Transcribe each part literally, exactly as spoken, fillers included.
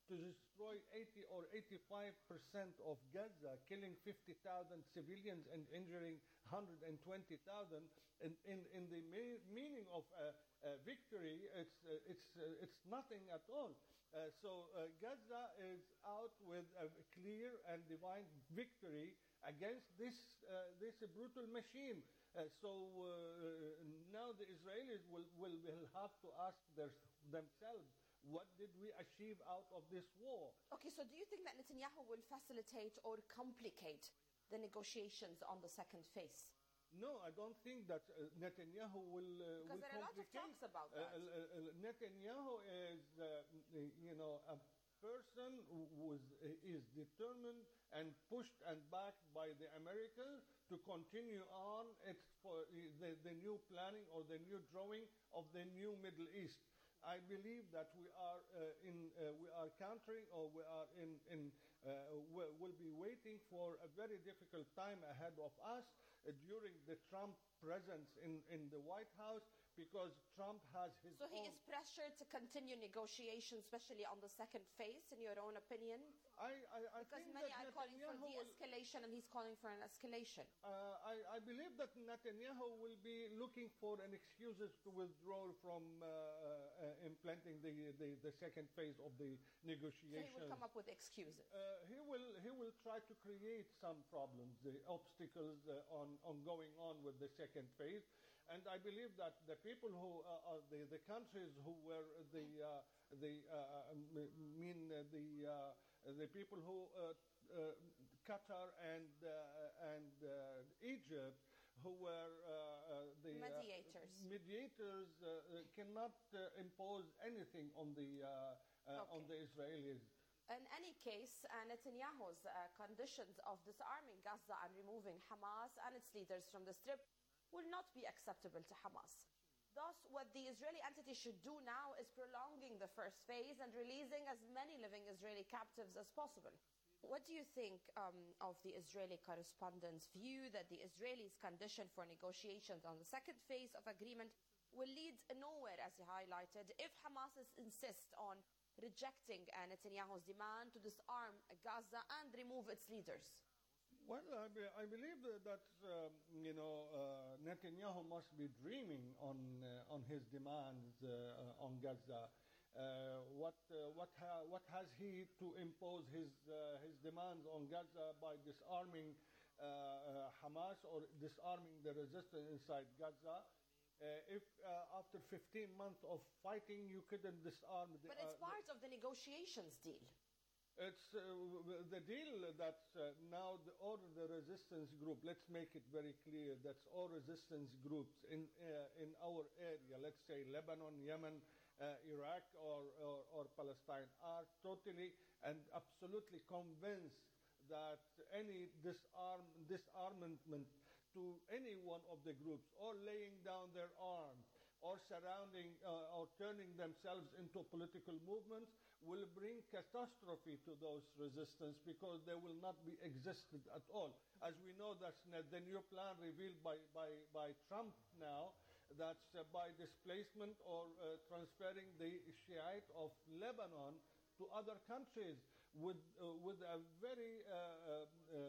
to destroy eighty or eighty-five percent of Gaza, killing fifty thousand civilians and injuring one hundred twenty thousand. In, in, in the me- meaning of uh, uh, victory, it's, uh, it's, uh, it's nothing at all. Uh, so uh, Gaza is out with a clear and divine victory against this, uh, this brutal machine. Uh, so uh, now the Israelis will, will, will have to ask their, themselves, what did we achieve out of this war? Okay, so do you think that Netanyahu will facilitate or complicate the negotiations on the second phase? No, I don't think that uh, Netanyahu will uh, Because will there are a lot of talks about that. Uh, uh, uh, Netanyahu is, uh, you know, a person who was, is determined and pushed and backed by the Americans to continue on its, for the, the new planning or the new drawing of the new Middle East. I believe that we are uh, in uh, we are countering or we are in in uh, will be waiting for a very difficult time ahead of us uh, during the Trump presence in, in the White House, because Trump has his So own... he is pressured to continue negotiations, especially on the second phase, in your own opinion? I, I, I because think many that are calling for Netanyahu de-escalation will... and he's calling for an escalation. Uh, I, I believe that Netanyahu will be looking for an excuses to withdraw from uh, uh, implementing the, the, the second phase of the negotiations. So he will come up with excuses. Uh, he will he will try to create some problems, the obstacles uh, on, on going on with the second phase. And I believe that the people who uh, are the, the countries who were the uh, the uh, mean uh, the uh, the people who uh, uh, Qatar and uh, and uh, Egypt, who were uh, uh, the mediators uh, mediators uh, cannot uh, impose anything on the uh, uh, okay. on the Israelis. In any case, uh, Netanyahu's uh, conditions of disarming Gaza and removing Hamas and its leaders from the Strip will not be acceptable to Hamas. Thus, what the Israeli entity should do now is prolonging the first phase and releasing as many living Israeli captives as possible. What do you think um, of the Israeli correspondent's view that the Israelis' condition for negotiations on the second phase of agreement will lead nowhere, as he highlighted, if Hamas insists on rejecting uh, Netanyahu's demand to disarm Gaza and remove its leaders? Well, I, be, I believe that, that um, you know uh, Netanyahu must be dreaming on uh, on his demands uh, on Gaza. Uh, what uh, what ha- what has he to impose his uh, his demands on Gaza by disarming uh, uh, Hamas or disarming the resistance inside Gaza? Uh, if uh, after fifteen months of fighting you couldn't disarm the... But it's uh, part the, of the negotiations deal. It's uh, the deal that uh, now the, all the resistance group, let's make it very clear, that's all resistance groups in uh, in our area, let's say Lebanon, Yemen, uh, Iraq or, or, or Palestine, are totally and absolutely convinced that any disarm, disarmament to any one of the groups, or laying down their arms, or surrounding uh, or turning themselves into political movements, will bring catastrophe to those resistance, because they will not be existed at all. As we know, that's the new plan revealed by, by, by Trump now, that's uh, by displacement or uh, transferring the Shiite of Lebanon to other countries, with uh, with a very uh, uh,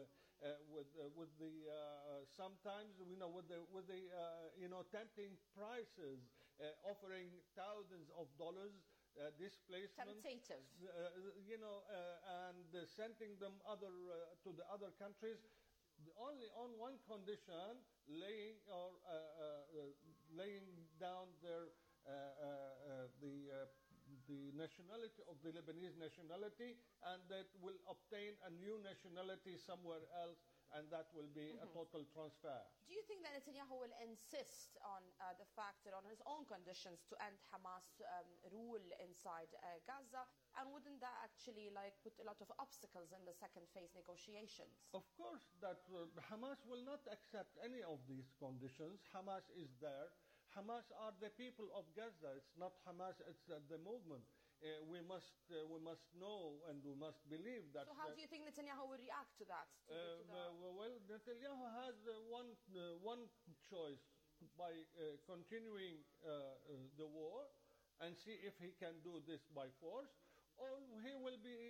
uh, with uh, with the uh, sometimes you know with the with the uh, you know tempting prices, uh, offering thousands of dollars, uh, displacement, temptative, uh, you know, uh, and uh, sending them other uh, to the other countries. Only on one condition, laying or uh, uh, laying down their uh, uh, uh, the uh, the nationality of the Lebanese nationality, and that will obtain a new nationality somewhere else, and that will be mm-hmm. a total transfer. Do you think that Netanyahu will insist on uh, the fact that on his own conditions to end Hamas um, rule inside uh, Gaza? And wouldn't that actually like put a lot of obstacles in the second phase negotiations? Of course, that uh, Hamas will not accept any of these conditions. Hamas is there. Hamas are the people of Gaza. It's not Hamas, it's uh, the movement. Uh, we must uh, we must know and we must believe that... So how uh, do you think Netanyahu will react to that? To, uh, to the... uh, well, Netanyahu has uh, one, uh, one choice, by uh, continuing uh, uh, the war and see if he can do this by force, or he will be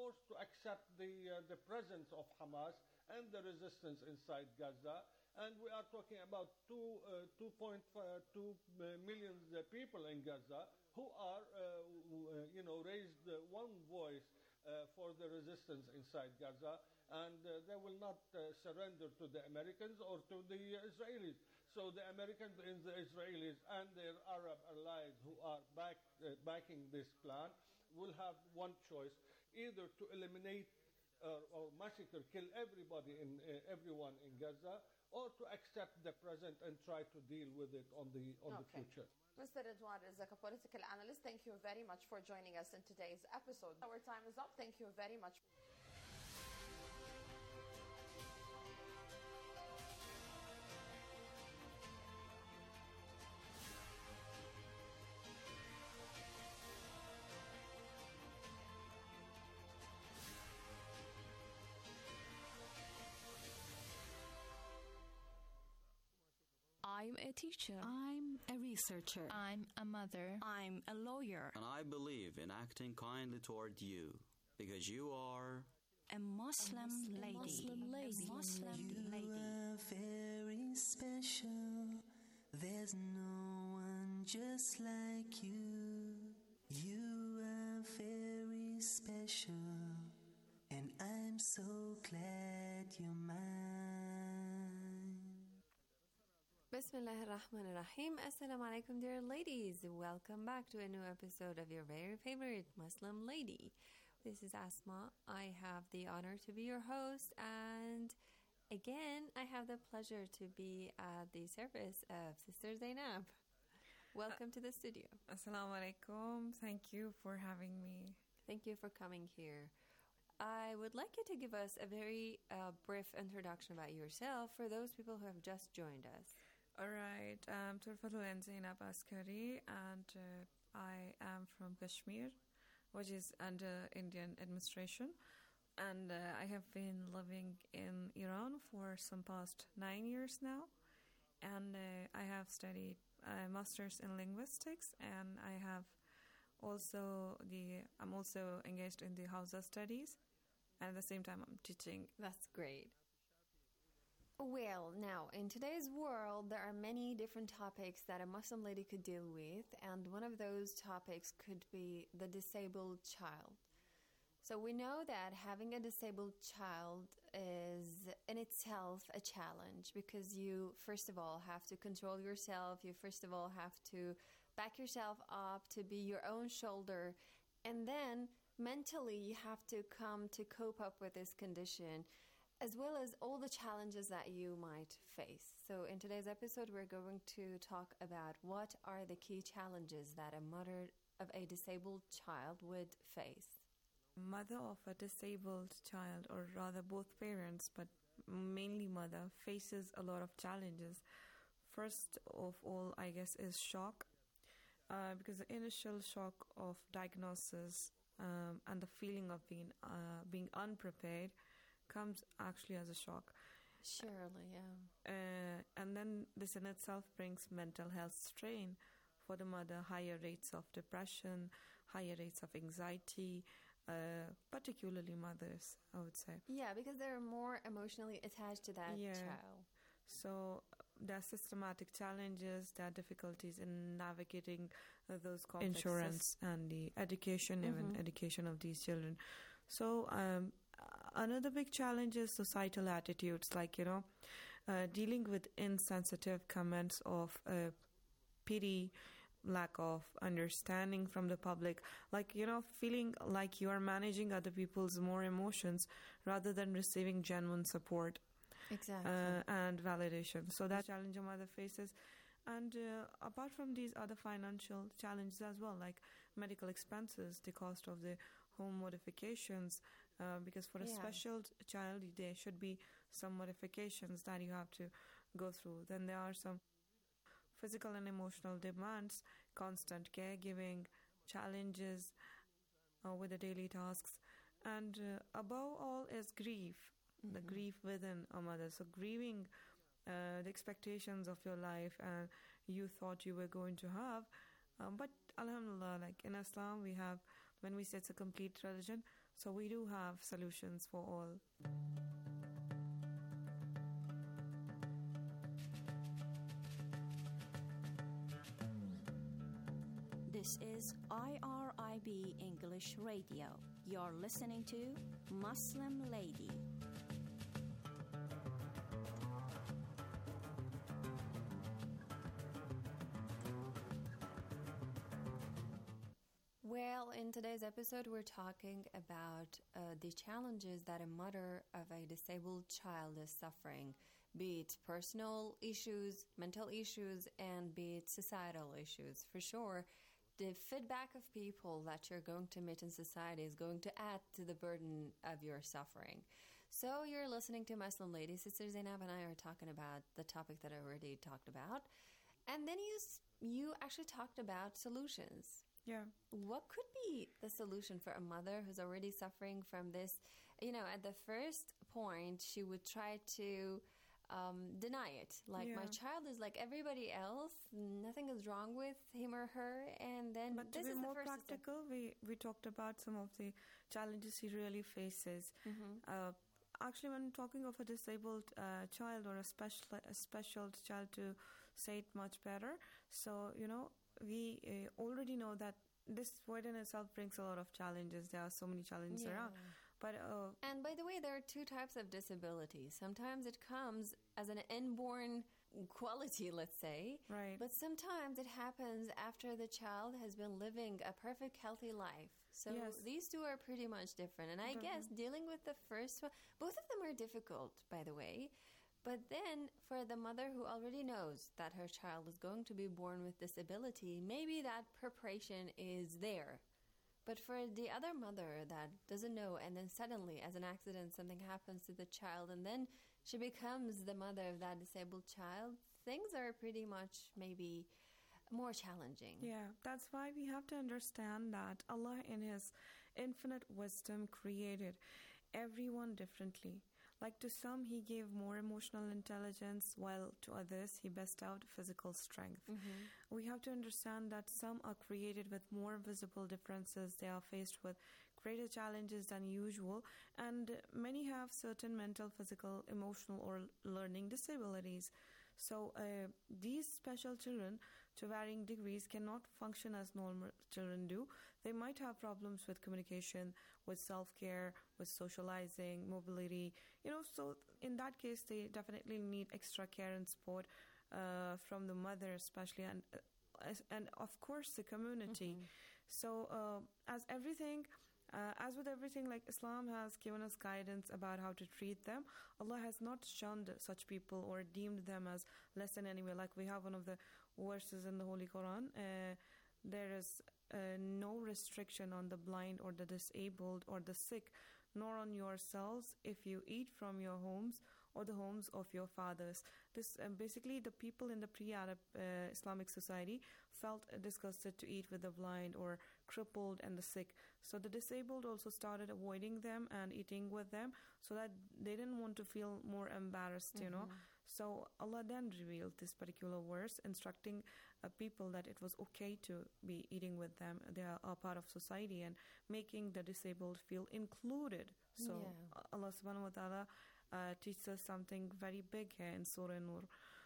forced to accept the, uh, the presence of Hamas and the resistance inside Gaza. And we are talking about two, uh, two point two million people in Gaza who are, uh, w- uh, you know, raised uh, one voice uh, for the resistance inside Gaza, and uh, they will not uh, surrender to the Americans or to the Israelis. So the Americans and the Israelis and their Arab allies who are back, uh, backing this plan will have one choice, either to eliminate uh, or massacre, kill everybody in uh, everyone in Gaza, or to accept the present and try to deal with it on the on the Okay. future. Mister Ridwan Rizak, a political analyst, thank you very much for joining us in today's episode. Our time is up. Thank you very much. I'm a teacher. I'm a researcher. I'm a mother. I'm a lawyer. And I believe in acting kindly toward you, because you are A Muslim lady. Muslim lady. A Muslim lady. You are very special. There's no one just like you. You are very special, and I'm so glad you're mine. Bismillah ar-Rahman ar-Rahim. Assalamu alaikum, dear ladies. Welcome back to a new episode of your very favorite Muslim lady. This is Asma. I have the honor to be your host, and again, I have the pleasure to be at the service of Sister Zainab. Welcome to the studio. Assalamu alaikum. Thank you for having me. Thank you for coming here. I would like you to give us a very uh, brief introduction about yourself for those people who have just joined us. All right. I'm Turfatul Zainab Askari, and uh, I am from Kashmir, which is under Indian administration. And uh, I have been living in Iran for some past nine years now. And uh, I have studied a master's in linguistics, and I have also the I'm also engaged in the Hausa studies, and at the same time I'm teaching. That's great. Well, now, in today's world, there are many different topics that a Muslim lady could deal with, and one of those topics could be the disabled child. So we know that having a disabled child is in itself a challenge, because you, first of all, have to control yourself. You, first of all, have to back yourself up to be your own shoulder. And then mentally, you have to come to cope up with this condition, as well as all the challenges that you might face. So in today's episode, we're going to talk about what are the key challenges that a mother of a disabled child would face. Mother of a disabled child, or rather both parents, but mainly mother, faces a lot of challenges. First of all, I guess, is shock, uh, because the initial shock of diagnosis um, and the feeling of being uh, being unprepared comes actually as a shock. Surely, yeah. Uh, and then this in itself brings mental health strain for the mother, higher rates of depression, higher rates of anxiety, uh, particularly mothers, I would say. Yeah, because they're more emotionally attached to that Yeah. child. So there are systematic challenges, there are difficulties in navigating uh, those complex insurance and the education, even Mhm. education of these children. So um, another big challenge is societal attitudes, like, you know, uh, dealing with insensitive comments of uh, pity, lack of understanding from the public, like, you know, feeling like you are managing other people's more emotions rather than receiving genuine support Exactly. uh, and validation. So that challenge a mother faces. And uh, apart from these other financial challenges as well, like medical expenses, the cost of the home modifications, uh, because for a Yeah. special child, there should be some modifications that you have to go through. Then there are some physical and emotional demands, constant caregiving, challenges uh, with the daily tasks. And uh, above all is grief, the Mhm. grief within a mother. So grieving uh, the expectations of your life and you thought you were going to have. Um, but alhamdulillah, like in Islam, we have when we say it's a complete religion. So we do have solutions for all. This is I R I B English Radio. You're listening to Muslim Lady. Well, in today's episode, we're talking about uh, the challenges that a mother of a disabled child is suffering, be it personal issues, mental issues, and be it societal issues. For sure, the feedback of people that you're going to meet in society is going to add to the burden of your suffering. So you're listening to Muslim Lady. Sister Zainab and I are talking about the topic that I already talked about. And then you, you actually talked about solutions. Yeah. What could be the solution for a mother who's already suffering from this? You know, at the first point, she would try to um, deny it. Like, Yeah. my child is like everybody else. Nothing is wrong with him or her. And then But to this be is more the first step. practical, we, we talked about some of the challenges he really faces. Mhm. Uh, actually, when talking of a disabled uh, child or a special a special child, to say it much better. So, you know, we uh, already know that this word in itself brings a lot of challenges. There are so many challenges Yeah. around. But uh, And by the way, there are two types of disability. Sometimes it comes as an inborn quality, let's say. right, But sometimes it happens after the child has been living a perfect, healthy life. So Yes. these two are pretty much different. And I Mhm. guess dealing with the first one, both of them are difficult, by the way. But then for the mother who already knows that her child is going to be born with disability, maybe that preparation is there. But for the other mother that doesn't know, and then suddenly, as an accident, something happens to the child, and then she becomes the mother of that disabled child, things are pretty much maybe more challenging. yeah, that's why we have to understand that Allah in His infinite wisdom created everyone differently. Like, to some He gave more emotional intelligence, while to others He bestowed physical strength. Mhm. We have to understand that some are created with more visible differences. They are faced with greater challenges than usual, and many have certain mental, physical, emotional, or learning disabilities. So uh, these special children, to varying degrees, cannot function as normal children do. They might have problems with communication, with self-care, with socializing, mobility. You know, so in that case, they definitely need extra care and support uh, from the mother, especially, and uh, as- and of course the community. Mhm. So uh, as everything. Uh, as with everything, like, Islam has given us guidance about how to treat them. Allah has not shunned such people or deemed them as less than anyway. Like, we have one of the verses in the Holy Quran. Uh, there is uh, no restriction on the blind or the disabled or the sick, nor on yourselves if you eat from your homes or the homes of your fathers. This uh, basically, the people in the pre-Arab uh, Islamic society felt uh, disgusted to eat with the blind or crippled and the sick. So the disabled also started avoiding them and eating with them, so that they didn't want to feel more embarrassed, you know. So Allah then revealed this particular verse, instructing uh, people that it was okay to be eating with them. They are a part of society, and making the disabled feel included. So Yeah. uh, Allah subhanahu wa ta'ala uh, teaches us something very big here in Surah Nur.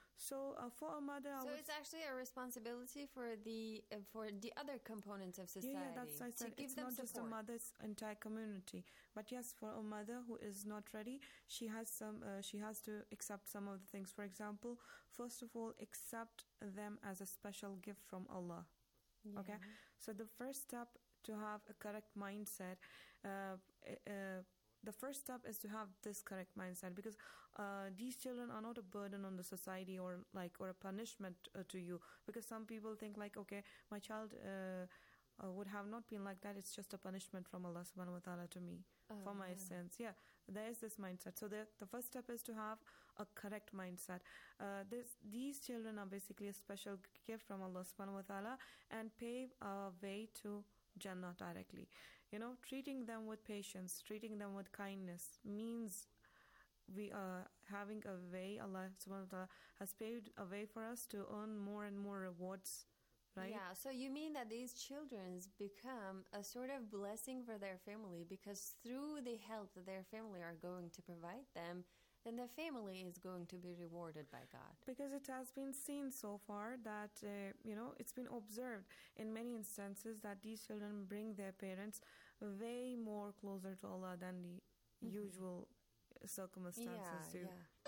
So uh, for a mother, I So would it's actually a responsibility for the uh, for the other components of society Yeah, yeah, that's I to said. give It's them not just a support. mother's entire community, but yes, for a mother who is not ready, she has some. Uh, she has to accept some of the things. For example, first of all, accept them as a special gift from Allah. Okay, so the first step to have a correct mindset. Uh, uh, the first step is to have this correct mindset, because uh, these children are not a burden on the society, or like or a punishment uh, to you, because some people think like, okay, my child uh, uh, would have not been like that, it's just a punishment from Allah subhanahu wa ta'ala to me for Oh, my yeah. sins. Yeah, there is this mindset. So the, the first step is to have a correct mindset. Uh, this, these children are basically a special gift from Allah subhanahu wa ta'ala, and pave a way to Jannah directly. You know, treating them with patience, treating them with kindness means we are having a way. Allah subhanahu wa ta'ala has paved a way for us to earn more and more rewards right? Yeah, so you mean that these children become a sort of blessing for their family because through the help that their family are going to provide them, then the family is going to be rewarded by God. Because it has been seen so far that, uh, you know, it's been observed in many instances that these children bring their parents way more closer to Allah than the mm-hmm. usual circumstances yeah, do. Yeah.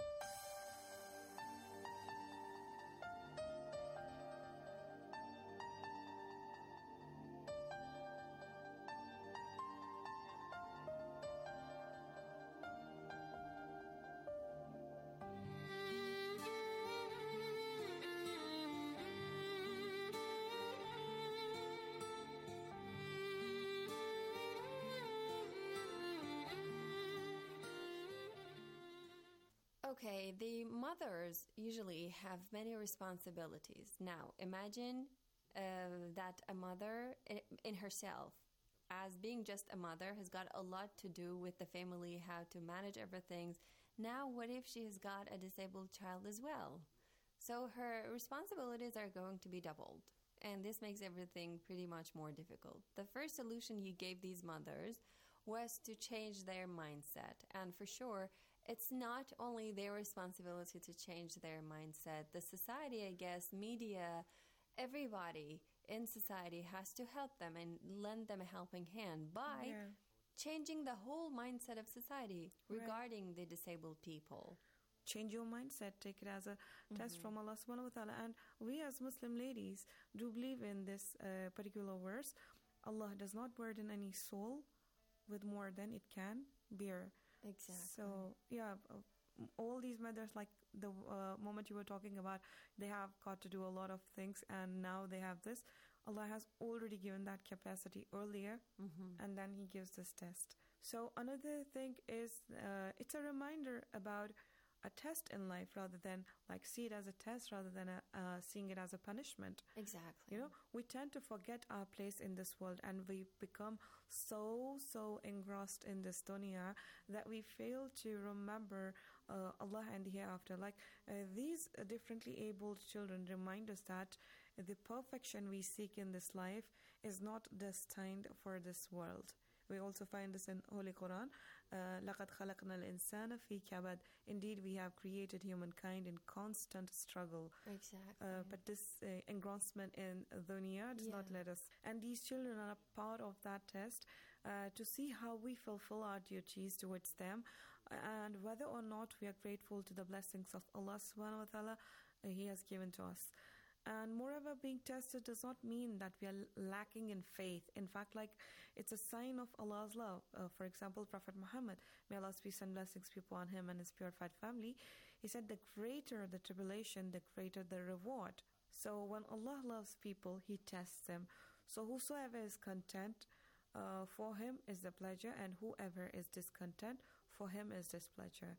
Okay, the mothers usually have many responsibilities. Now, imagine uh, that a mother in, in herself, as being just a mother, has got a lot to do with the family, how to manage everything. Now, what if she has got a disabled child as well? So her responsibilities are going to be doubled. And this makes everything pretty much more difficult. The first solution you gave these mothers was to change their mindset. And for sure, it's not only their responsibility to change their mindset. The society, I guess, media, everybody in society has to help them and lend them a helping hand by yeah. changing the whole mindset of society Right. regarding the disabled people. Change your mindset, take it as a mm-hmm. test from Allah subhanahu wa ta'ala. And we as Muslim ladies do believe in this uh, particular verse. Allah does not burden any soul with more than it can bear. Exactly. So, yeah, uh, all these mothers, like the uh, moment you were talking about, they have got to do a lot of things and now they have this. Allah has already given that capacity earlier mm-hmm. and then He gives this test. So, another thing is uh, it's a reminder about a test in life rather than like see it as a test rather than a, uh, seeing it as a punishment. Exactly. You know, we tend to forget our place in this world and we become so, so engrossed in this dunya that we fail to remember uh, Allah and the hereafter. Like uh, these uh, differently abled children remind us that the perfection we seek in this life is not destined for this world. We also find this in Holy Quran. لَقَدْ خَلَقْنَا الْإِنسَانَ فِي كَبَدٍ. Indeed, we have created humankind in constant struggle. Exactly. Uh, but this uh, engrossment in dunya does yeah. not let us. And these children are a part of that test uh, to see how we fulfill our duties towards them and whether or not we are grateful to the blessings of Allah subhanahu wa ta'ala uh, He has given to us. And moreover, being tested does not mean that we are lacking in faith. In fact, like it's a sign of Allah's love. Uh, for example, Prophet Muhammad, may Allah's peace and blessings be upon him and his purified family, he said, the greater the tribulation, the greater the reward. So when Allah loves people, He tests them. So whosoever is content, uh, for him is the pleasure, and whoever is discontent, for him is displeasure.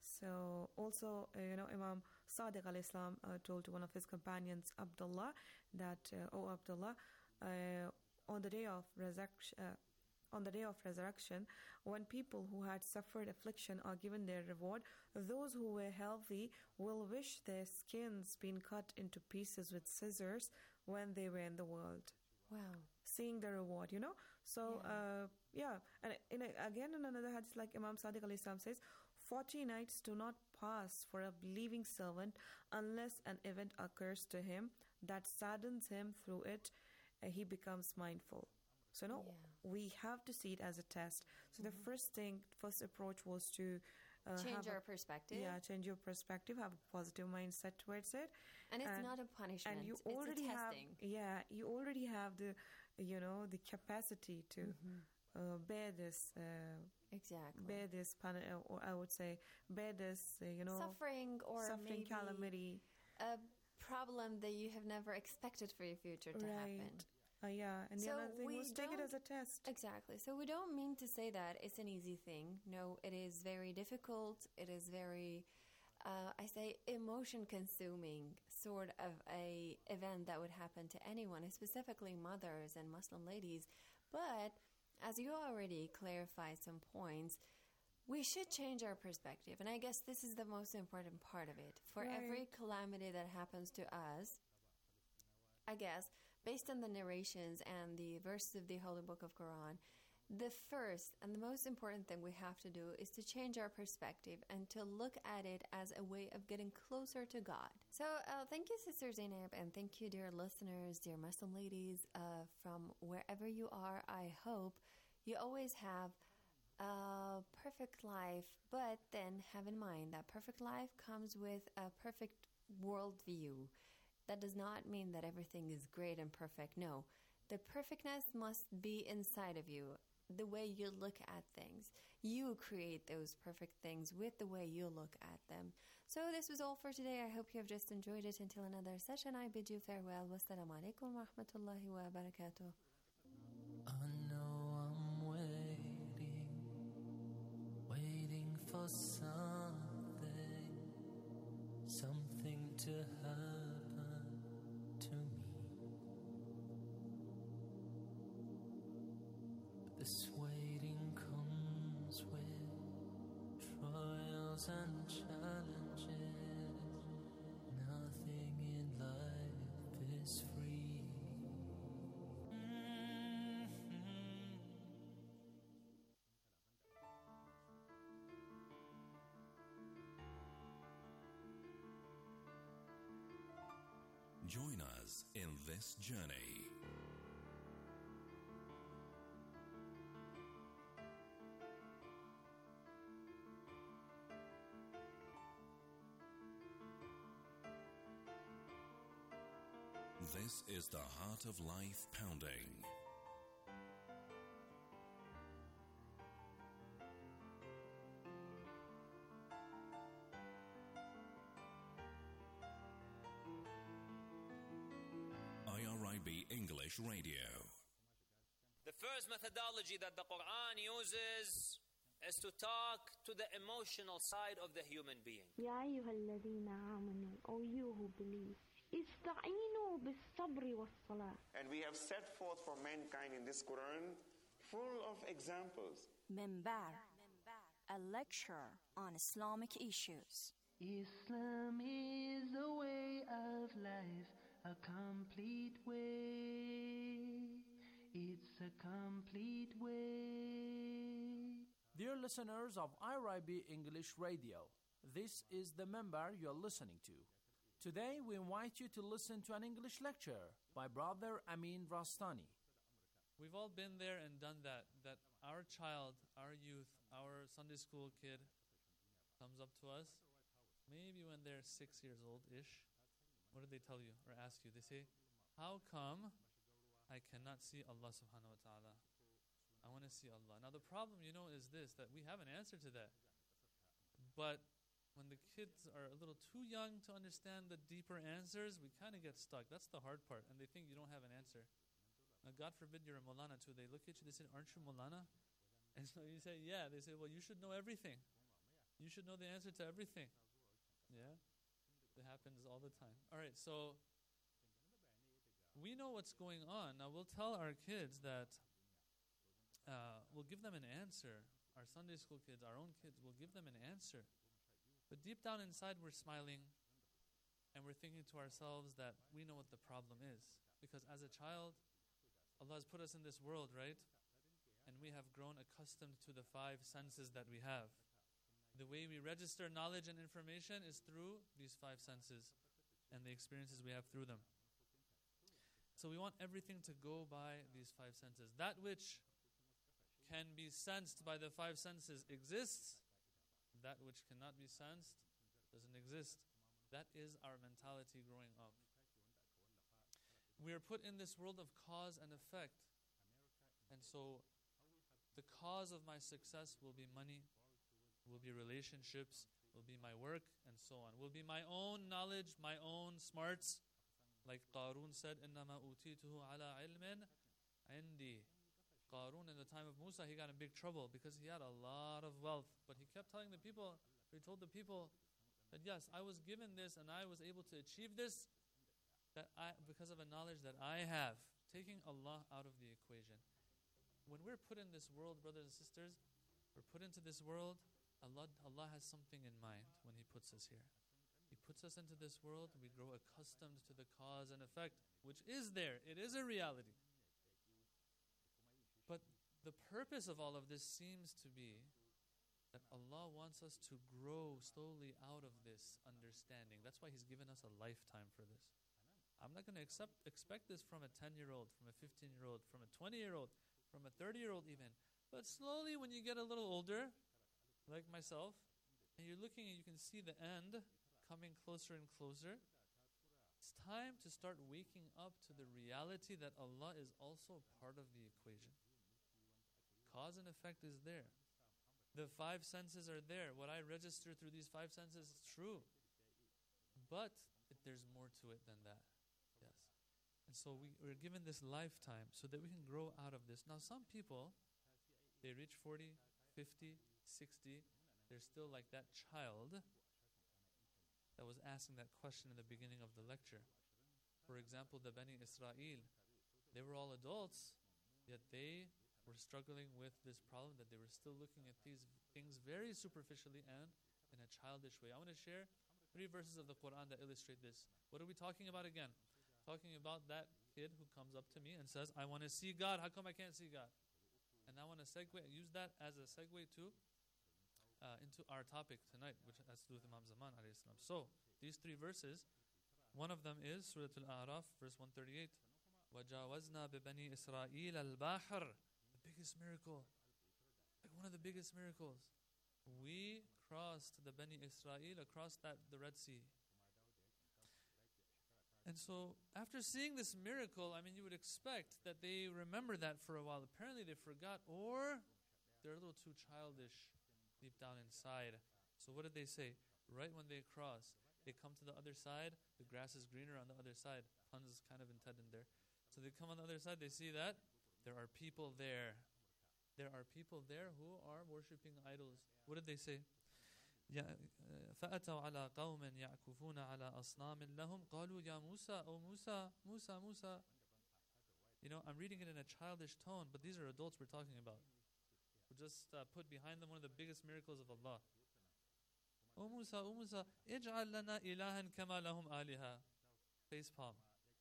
So also, uh, you know, Imam Sadiq al-Islam uh, told to one of his companions, Abdullah, that, uh, oh Abdullah, uh, on the day of resurrection, uh, on the day of resurrection, when people who had suffered affliction are given their reward, those who were healthy will wish their skins been cut into pieces with scissors when they were in the world. Wow. Seeing the reward, you know. So, yeah, uh, yeah. and in a, again in another hadith, like Imam Sadiq al-Islam says, forty nights do not pass for a believing servant unless an event occurs to him that saddens him. Through it, uh, he becomes mindful. So, no, yeah. we have to see it as a test. So, mm-hmm. the first thing, first approach was to uh, change have our a, perspective. Yeah, change your perspective, have a positive mindset towards it. And it's and, not a punishment. And you it's already a have, testing. yeah, you already have the, you know, the capacity to mm-hmm. uh, bear this. Uh, Exactly. Bear this, or I would say, bear this, uh, you know, suffering or suffering, maybe calamity, a problem that you have never expected for your future to right. happen. Uh, yeah, and so the other thing we was take it as a test. Exactly. So we don't mean to say that it's an easy thing. No, it is very difficult. It is very, uh, I say, emotion-consuming sort of a event that would happen to anyone, specifically mothers and Muslim ladies. But as you already clarified some points, we should change our perspective. And I guess this is the most important part of it. For right. every calamity that happens to us, I guess based on the narrations and the verses of the Holy Book of Quran, the first and the most important thing we have to do is to change our perspective and to look at it as a way of getting closer to God. So uh, thank you, Sister Zainab, and thank you, dear listeners, dear Muslim ladies, uh, from wherever you are. I hope you always have a perfect life, but then have in mind that perfect life comes with a perfect worldview. That does not mean that everything is great and perfect. No, the perfectness must be inside of you. The way you look at things. You create those perfect things with the way you look at them. So this was all for today. I hope you have just enjoyed it. Until another session, I bid you farewell. Wassalamu alaikum wa rahmatullahi wa barakatuh. I know I'm waiting, waiting for something, something to happen to me. This waiting comes with trials and challenges. Nothing in life is free. Mm-hmm. Join us in this journey. This is the Heart of Life Pounding. I R I B English Radio. The first methodology that the Quran uses is to talk to the emotional side of the human being. يا أيها الذين آمنوا, O you who believe, استعينوا بالصبر والصلاة. And we have set forth for mankind in this Quran full of examples. Minbar, a lecture on Islamic issues. Islam is a way of life, a complete way. It's a complete way. Dear listeners of I R I B English Radio, this is the member you're listening to. Today we invite you to listen to an English lecture by Brother Amin Rastani. We've all been there and done that, that our child, our youth, our Sunday school kid comes up to us, maybe when they're six years old-ish. What do they tell you or ask you? They say, how come I cannot see Allah subhanahu wa ta'ala? I want to see Allah. Now the problem, you know, is this, that we have an answer to that. But when the kids are a little too young to understand the deeper answers, we kind of get stuck. That's the hard part. And they think you don't have an answer. Now, God forbid you're a Maulana too. They look at you, they say, aren't you Maulana? And so you say, yeah. They say, well, you should know everything. You should know the answer to everything. Yeah? It happens all the time. All right, so we know what's going on. Now, we'll tell our kids that, uh, we'll give them an answer. Our Sunday school kids, our own kids, we'll give them an answer. But deep down inside, we're smiling and we're thinking to ourselves that we know what the problem is. Because as a child, Allah has put us in this world, right? And we have grown accustomed to the five senses that we have. The way we register knowledge and information is through these five senses and the experiences we have through them. So we want everything to go by these five senses. That which can be sensed by the five senses exists. That which cannot be sensed doesn't exist. That is our mentality growing up. We are put in this world of cause and effect. And so the cause of my success will be money, will be relationships, will be my work, and so on. Will be my own knowledge, my own smarts. Like Qarun said, إِنَّمَا أُوتِيتُهُ عَلَىٰ عِلْمٍ عِنْدِي. Qarun in the time of Musa, he got in big trouble because he had a lot of wealth. But he kept telling the people, he told the people that yes, I was given this and I was able to achieve this that I, because of a knowledge that I have. Taking Allah out of the equation. When we're put in this world, brothers and sisters, we're put into this world, Allah, Allah has something in mind when He puts us here. He puts us into this world, we grow accustomed to the cause and effect, which is there. It is a reality. But the purpose of all of this seems to be that Allah wants us to grow slowly out of this understanding. That's why He's given us a lifetime for this. I'm not going to accept, expect this from a ten-year-old, from a fifteen-year-old, from a twenty-year-old, from a thirty-year-old even. But slowly when you get a little older, like myself, and you're looking and you can see the end coming closer and closer, it's time to start waking up to the reality that Allah is also part of the equation. Cause and effect is there. The five senses are there. What I register through these five senses is true. But it, there's more to it than that. Yes. And so we, we're given this lifetime so that we can grow out of this. Now some people, they reach forty, fifty, sixty, they're still like that child that was asking that question in the beginning of the lecture. For example, the Bani Israel, they were all adults, yet they were struggling with this problem that they were still looking at these things very superficially and in a childish way. I want to share three verses of the Quran that illustrate this. What are we talking about again? Talking about that kid who comes up to me and says, I want to see God. How come I can't see God? And I want to segue, use that as a segue to uh, into our topic tonight, which has to do with Imam Zaman alayhi salam. So, these three verses, one of them is Surah Al-A'raf, verse one thirty-eight. وَجَاوَزْنَا بِبَنِي إِسْرَائِيلَ الْبَحْرِ. The biggest miracle, like one of the biggest miracles. We crossed the Bani Israel across that the Red Sea. And so, after seeing this miracle, I mean, you would expect that they remember that for a while. Apparently they forgot, or they're a little too childish deep down inside. So what did they say? Right when they cross, they come to the other side, the grass is greener on the other side. Puns is kind of intended there. So they come on the other side, they see that there are people there. There are people there who are worshipping idols. What did they say? فأتوا على قوم يعكفون على أصنام لهم قالوا يا موسى أو موسى موسى موسى. You know, I'm reading it in a childish tone, but these are adults we're talking about, who just uh, put behind them one of the biggest miracles of Allah. O Musa, O Musa, اجعل لنا إلها كما لهم آلهة. Face palm.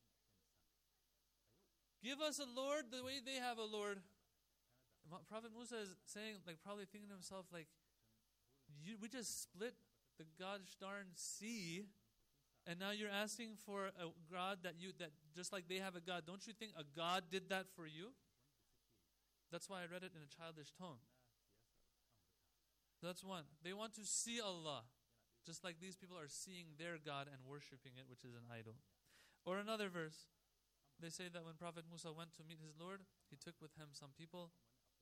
Give us a Lord the way they have a Lord. Prophet Musa is saying, like, probably thinking to himself, like, you, we just split the gosh darn sea, and now you're asking for a God that you, that just like they have a God, don't you think a God did that for you? That's why I read it in a childish tone. That's one. They want to see Allah, just like these people are seeing their God and worshipping it, which is an idol. Or another verse, they say that when Prophet Musa went to meet his Lord, he took with him some people.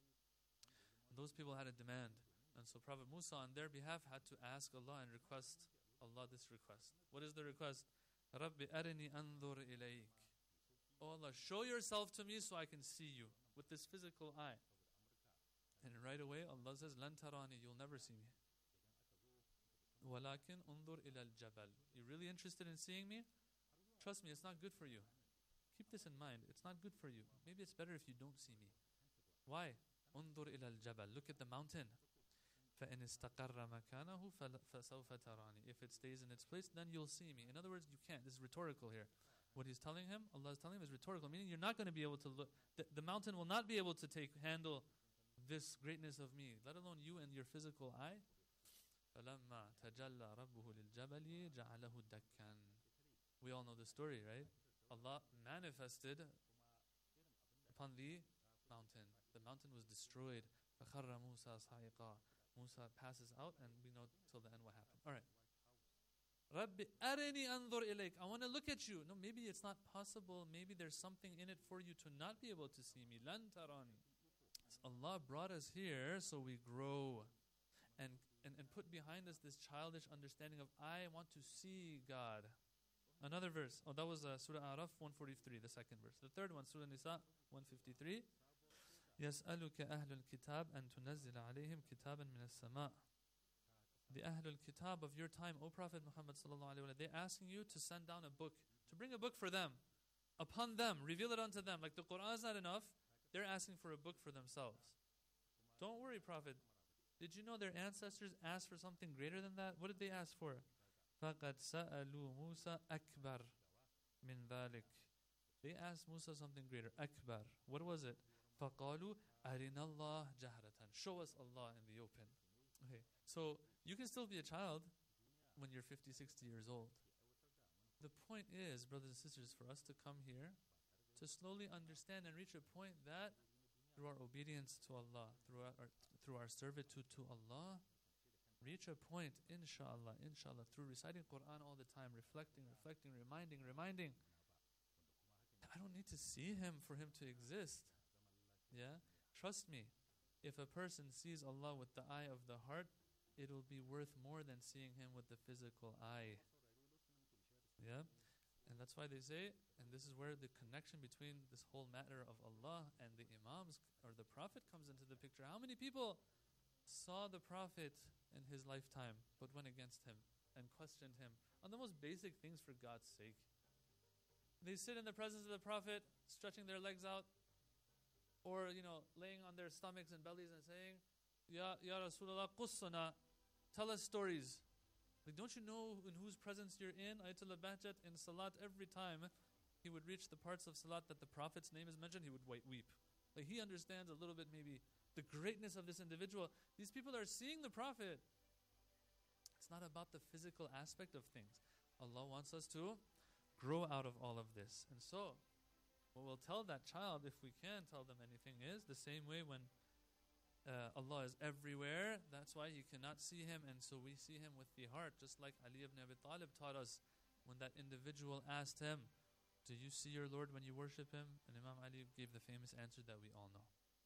Those people had a demand. And so Prophet Musa on their behalf had to ask Allah and request Allah this request. What is the request? Rabbi arini anzur ilayk. Oh Allah, show yourself to me so I can see you with this physical eye. And right away Allah says, Lan tarani, you'll never see me. Walakin unzur ila al-jabal. You really interested in seeing me? Trust me, it's not good for you. Keep this in mind. It's not good for you. Maybe it's better if you don't see me. Why? Unzur ila al-jabal. Look at the mountain. فَإِنِ اسْتَقَرَّ مَكَانَهُ فَسَوْفَ تَرَانِي. If it stays in its place, then you'll see me. In other words, you can't. This is rhetorical here. What he's telling him, Allah is telling him, is rhetorical, meaning you're not going to be able to look. The, the mountain will not be able to take handle this greatness of me, let alone you and your physical eye. فَلَمَّا تَجَلَّى رَبُّهُ لِلْجَبَلِ جَعَلَهُ دَكًّا. We all know the story, right? Allah manifested upon the mountain. The mountain was destroyed. فَخَرَّ مُوسَى صَعِقًا. Musa passes out, and we know till the end what happened. All right. Rabbi arini anzur ilayk. I want to look at you. No, maybe it's not possible. Maybe there's something in it for you to not be able to see me. Lan tarani. So Allah brought us here so we grow and, and, and put behind us this childish understanding of I want to see God. Another verse. Oh, that was uh, Surah Araf one forty-three, the second verse. The third one, Surah Nisa one fifty-three. يسألك أهل الكتاب أن تنزل عليهم كتابا من السماء. The Ahlul Kitab of your time, O Prophet Muhammad sallallahu alaihi wasallam, they're asking you to send down a book, to bring a book for them, upon them, reveal it unto them. Like the Quran is not enough, they're asking for a book for themselves. Don't worry, Prophet. Did you know their ancestors asked for something greater than that? What did they ask for? فَقَدْ سَأَلُوا مُوسَى أَكْبَرْ مِنْ ذَلِكَ. They asked Musa something greater. Akbar. What was it? فَقَالُوا أَرِنَا اللَّهَ جَهْرَةً. Show us Allah in the open. Okay, so you can still be a child when you're fifty, sixty years old. The point is, brothers and sisters, for us to come here to slowly understand and reach a point that through our obedience to Allah, through our, through our servitude to Allah, reach a point, inshallah, inshallah, through reciting Quran all the time, reflecting, reflecting, reminding, reminding. I don't need to see Him for Him to exist. Yeah? Trust me, if a person sees Allah with the eye of the heart, it will be worth more than seeing Him with the physical eye. Yeah? And that's why they say, and this is where the connection between this whole matter of Allah and the Imams or the Prophet comes into the picture. How many people saw the Prophet in his lifetime but went against him and questioned him on the most basic things for God's sake? They sit in the presence of the Prophet, stretching their legs out, or, you know, laying on their stomachs and bellies and saying, Ya, ya Rasulullah, qussana, tell us stories. Like, don't you know in whose presence you're in? Ayatollah Bahjat in Salat, every time he would reach the parts of Salat that the Prophet's name is mentioned, he would weep. Like, he understands a little bit maybe the greatness of this individual. These people are seeing the Prophet. It's not about the physical aspect of things. Allah wants us to grow out of all of this. And so, what we'll tell that child, if we can tell them anything, is the same way when Uh, Allah is everywhere. That's why you cannot see Him, and so we see Him with the heart, just like Ali ibn Abi Talib taught us when that individual asked him, do you see your Lord when you worship Him? And Imam Ali gave the famous answer that we all know.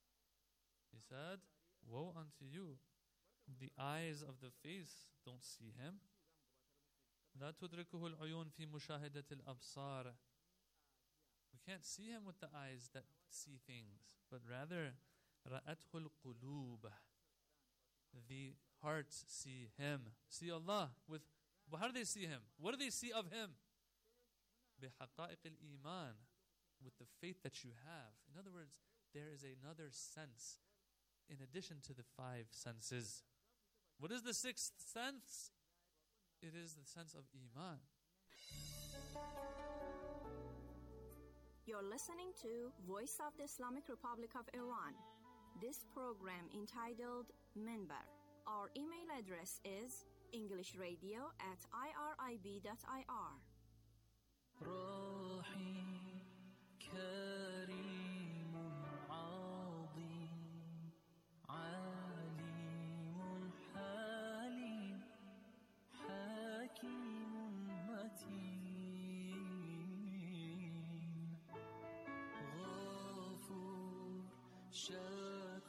He said, woe unto you, the eyes of the face don't see Him. لا تدركه العيون في مشاهدة الأبصار. We can't see Him with the eyes that see things, but rather رَأَتْهُ الْقُلُوبَ. The hearts see Him. See Allah with, well, how do they see Him? What do they see of Him? بِحَقَائِقِ الْإِيمَانِ. With the faith that you have. In other words, there is another sense in addition to the five senses. What is the sixth sense? It is the sense of Iman. You're listening to Voice of the Islamic Republic of Iran. This program entitled Minbar. Our email address is englishradio at irib dot I R. رحيم كريم عظيم عليم حليم حكيم متين غفور شاكر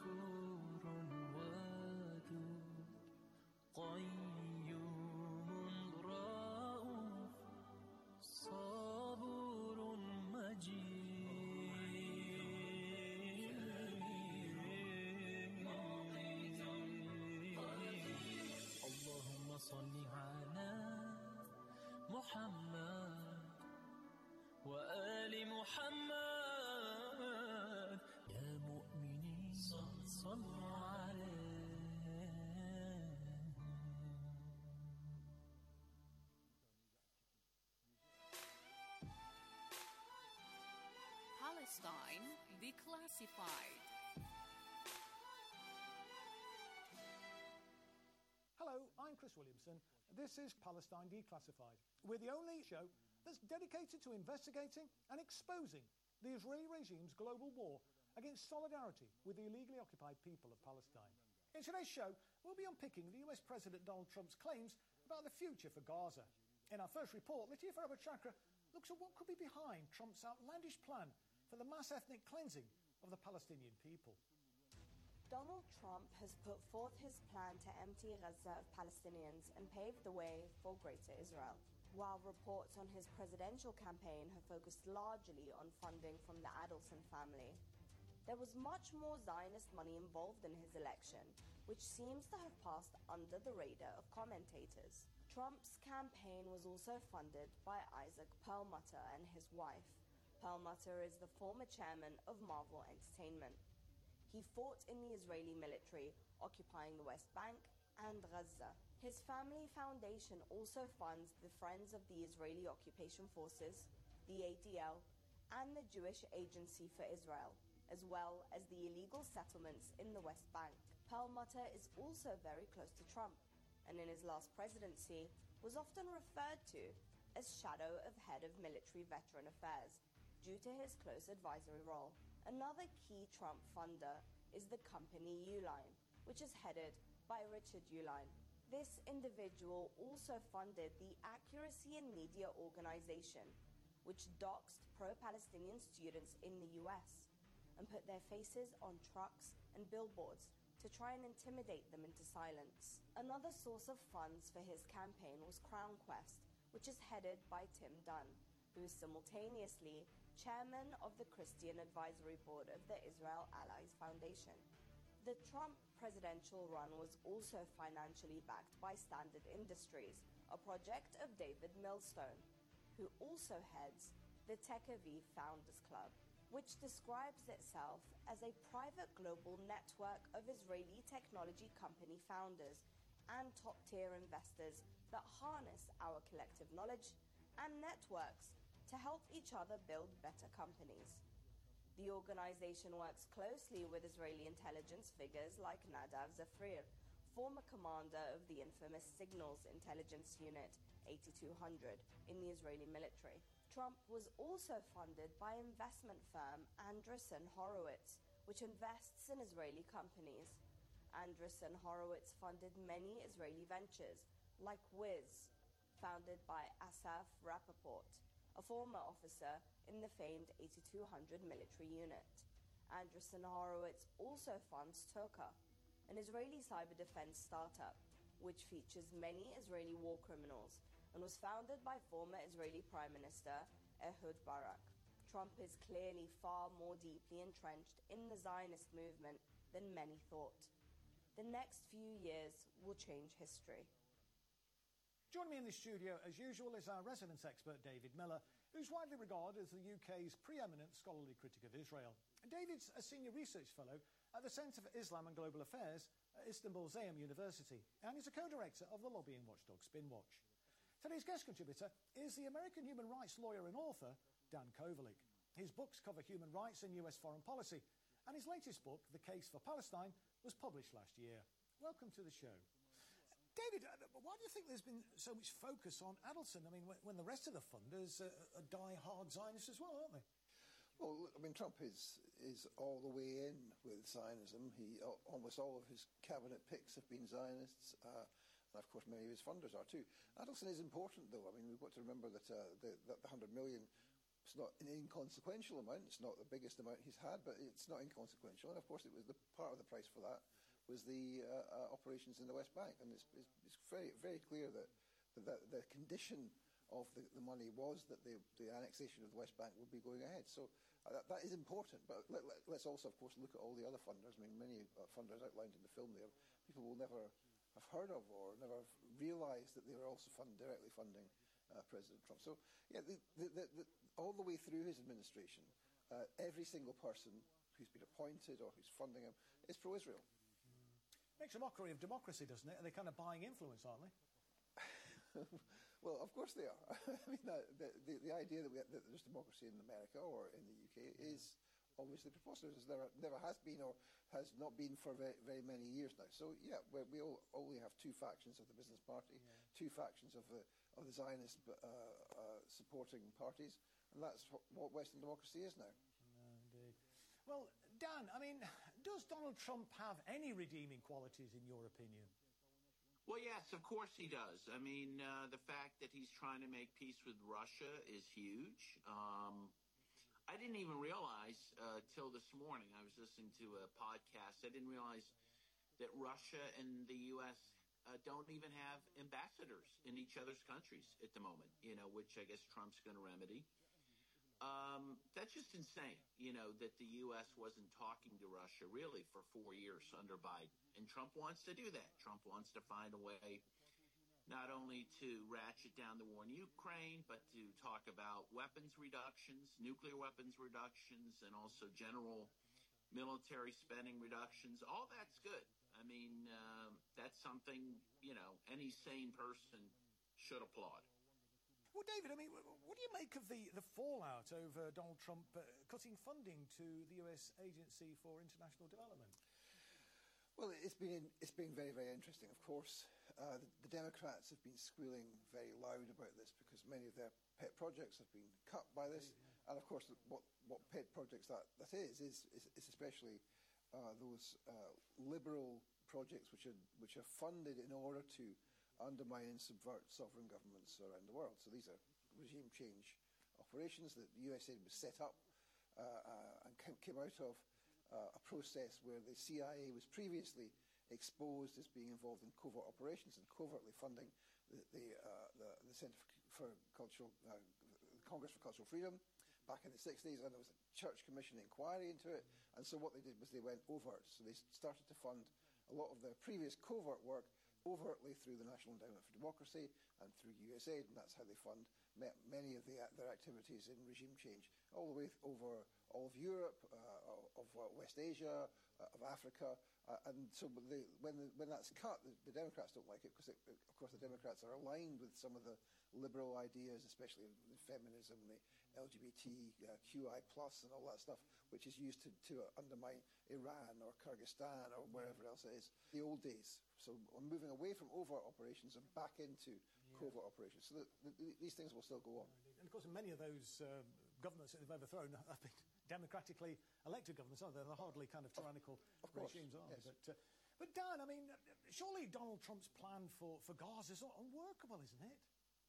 محمد وآل محمد يا مؤمنين صلوا عليه. Palestine Declassified. Hello, I'm Chris Williamson. This is Palestine Declassified. We're the only show that's dedicated to investigating and exposing the Israeli regime's global war against solidarity with the illegally occupied people of Palestine. In today's show, we'll be unpicking the U S President Donald Trump's claims about the future for Gaza. In our first report, Latif Arabachakra looks at what could be behind Trump's outlandish plan for the mass ethnic cleansing of the Palestinian people. Donald Trump has put forth his plan to empty Gaza of Palestinians and pave the way for Greater Israel. While reports on his presidential campaign have focused largely on funding from the Adelson family, there was much more Zionist money involved in his election, which seems to have passed under the radar of commentators. Trump's campaign was also funded by Isaac Perlmutter and his wife. Perlmutter is the former chairman of Marvel Entertainment. He fought in the Israeli military, occupying the West Bank, and Gaza. His family foundation also funds the Friends of the Israeli Occupation Forces, the A D L, and the Jewish Agency for Israel, as well as the illegal settlements in the West Bank. Perlmutter is also very close to Trump, and in his last presidency was often referred to as shadow of head of military veteran affairs, due to his close advisory role. Another key Trump funder is the company Uline, which is headed by Richard Uline. This individual also funded the Accuracy in Media organization, which doxed pro-Palestinian students in the U S and put their faces on trucks and billboards to try and intimidate them into silence. Another source of funds for his campaign was Crown Quest, which is headed by Tim Dunn, who is simultaneously chairman of the Christian Advisory Board of the Israel Allies Foundation. The Trump presidential run was also financially backed by Standard Industries, a project of David Millstone, who also heads the Tech Aviv Founders Club, which describes itself as a private global network of Israeli technology company founders and top-tier investors that harness our collective knowledge and networks to help each other build better companies. The organization works closely with Israeli intelligence figures like Nadav Zafrir, former commander of the infamous Signals Intelligence Unit eighty-two hundred in the Israeli military. Trump was also funded by investment firm Andreessen Horowitz, which invests in Israeli companies. Andreessen Horowitz funded many Israeli ventures, like Wiz, founded by Asaf Rappaport, a former officer in the famed eighty-two hundred military unit. Andreessen Horowitz also funds Turka, an Israeli cyber defense startup, which features many Israeli war criminals and was founded by former Israeli Prime Minister Ehud Barak. Trump is clearly far more deeply entrenched in the Zionist movement than many thought. The next few years will change history. Joining me in the studio, as usual, is our resident expert, David Miller, who's widely regarded as the U K's preeminent scholarly critic of Israel. David's a senior research fellow at the Centre for Islam and Global Affairs at Istanbul Zeyim University, and is a co-director of the lobbying watchdog Spinwatch. Today's guest contributor is the American human rights lawyer and author, Dan Kovalik. His books cover human rights and U S foreign policy, and his latest book, The Case for Palestine, was published last year. Welcome to the show. David, why do you think there's been so much focus on Adelson? I mean, when the rest of the funders are die-hard Zionists as well, aren't they? Well, I mean, Trump is is all the way in with Zionism. He almost all of his cabinet picks have been Zionists, uh, and of course many of his funders are too. Adelson is important, though. I mean, we've got to remember that uh, the, that the hundred million is not an inconsequential amount. It's not the biggest amount he's had, but it's not inconsequential. And of course, it was the part of the price for that was the uh, uh, operations in the West Bank, and it's, it's, it's very very clear that that, that the condition of the, the money was that the, the annexation of the West Bank would be going ahead. So uh, that, that is important, but let, let, let's also, of course, look at all the other funders. I mean, many uh, funders outlined in the film there, people will never have heard of or never have realised that they were also fund, directly funding uh, President Trump. So, yeah, the, the, the, the, all the way through his administration, uh, every single person who's been appointed or who's funding him is pro-Israel. Makes a mockery of democracy, doesn't it? Are they kind of buying influence, aren't they? Well, of course they are. I mean, the, the, the idea that, we, that there's democracy in America or in the U K is obviously preposterous. There never has been or has not been for very, very many years now. So, yeah, we, we all, only have two factions of the Business Party, yeah. two factions of the of the Zionist uh, uh, supporting parties, and that's what Western democracy is now. No, indeed. Well, Dan, I mean, does Donald Trump have any redeeming qualities in your opinion? Well, yes, of course he does. I mean, uh, the fact that he's trying to make peace with Russia is huge. Um, I didn't even realize uh, till this morning, I was listening to a podcast, I didn't realize that Russia and the U S uh, don't even have ambassadors in each other's countries at the moment, you know, which I guess Trump's going to remedy. Um, that's just insane, you know, that the U S wasn't talking to Russia really for four years under Biden. And Trump wants to do that. Trump wants to find a way not only to ratchet down the war in Ukraine, but to talk about weapons reductions, nuclear weapons reductions, and also general military spending reductions. All that's good. I mean, um, That's something, you know, any sane person should applaud. Well, David, I mean, what do you make of the, the fallout over Donald Trump uh, cutting funding to the U S Agency for International Development? Well, it's been it's been very, very interesting. Of course, uh, the, the Democrats have been squealing very loud about this because many of their pet projects have been cut by this. And of course, what, what pet projects that, that is, is, is, is especially uh, those uh, liberal projects which are, which are funded in order to undermine and subvert sovereign governments around the world. So these are regime change operations that the U S A was set up uh, uh, and came out of uh, a process where the C I A was previously exposed as being involved in covert operations and covertly funding the, the, uh, the, the Centre for Cultural, uh, the Congress for Cultural Freedom back in the sixties, and there was a Church Commission inquiry into it. And so what they did was they went overt. So they started to fund a lot of their previous covert work overtly through the National Endowment for Democracy and through U S A I D, and that's how they fund many of the, their activities in regime change, all the way over all of Europe, uh, of uh, West Asia, uh, of Africa, uh, and so they, when the, when that's cut, the, the Democrats don't like it because, of course, the Democrats are aligned with some of the liberal ideas, especially the feminism, the L G B T Q I plus, and all that stuff, which is used to, to undermine Iran or Kyrgyzstan or wherever else it is. The old days. So we're moving away from overt operations and back into yeah. covert operations. So the, the, these things will still go on. And of course, many of those uh, governments that they've overthrown have been democratically elected governments, aren't they? They're hardly kind of tyrannical of course, regimes, are yes. they? But, uh, but Dan, I mean, surely Donald Trump's plan for, for Gaza is not unworkable, isn't it?